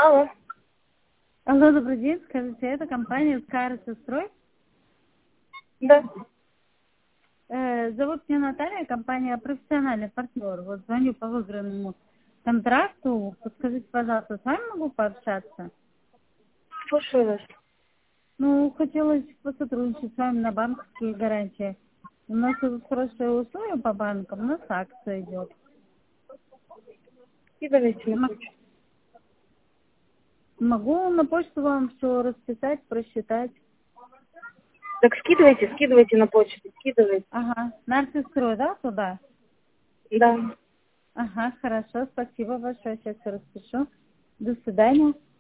Алло. Алло, добрый день. Скажите, это компания «Скарса Строй». Да. Зовут меня Наталья, компания «Профессиональный партнер». Вот звоню по выигранному контракту. Подскажите, пожалуйста, с вами могу пообщаться? Слушаю вас. Ну, хотелось посотрудничать с вами на банковские гарантии. У нас тут хорошие условия по банкам, у нас акция идет. Скидывайте на почту. Могу на почту вам все расписать, просчитать. Так скидывайте на почту. Скидывайте. Ага, «Нарсистрой», да, туда? Да. Ага, хорошо, спасибо большое, сейчас все распишу. До свидания.